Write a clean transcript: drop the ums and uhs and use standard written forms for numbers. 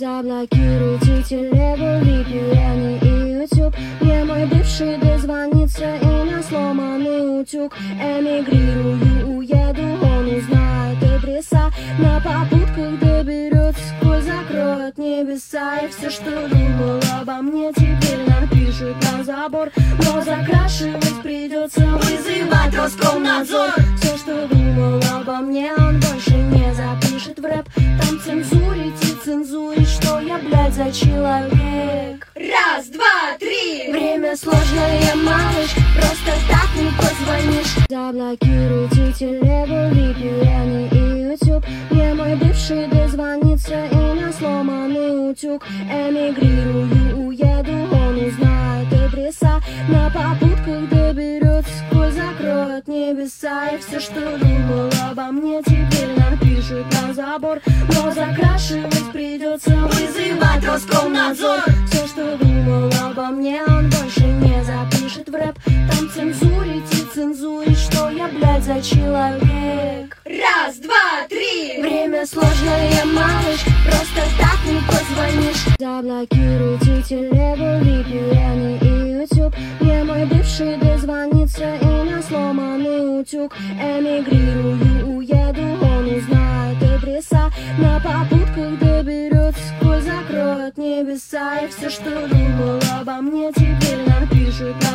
Заблокируйте телегу, VPN и YouTube. Мне мой бывший дозвонится и на сломанный утюг. Эмигрирую, уеду, он узнает адреса. На попутках доберется, сквозь закроет небеса. И все, что думал обо мне, теперь напишет на забор. Но закрашивать придется, вызывать Роскомнадзор. Все, что думал обо мне, он больше не запишет в рэп. Там цензурить и цензурить, что я, блядь, за человек. Раз, два, три. Время сложное, малыш, просто так не позвонишь. Заблокируйте телегу, VPN и YouTube. Мне мой бывший дозвонится и на сломанный утюг. Эмигрирую, уеду, он узнает адреса. На попутках доберется, сквозь закроет небеса. И все, что думал обо мне, теперь напишет на забор. Но закрашивать придется, вызывать Роскомнадзор. Все, что думал обо мне, он больше не запишет в рэп. Там цензурить и цензурить, что я, блядь, за человек. Раз, два, три. Время сложное, малыш, просто так не позвонишь. Заблокируйте телегу, VPN и YouTube. Мне мой бывший дозвонится и на сломанный утюг. Эмигрирую, уеду, он узнает адреса. На попутках доберется, сквозь закроет небеса. И все, что думал обо мне, теперь напишет на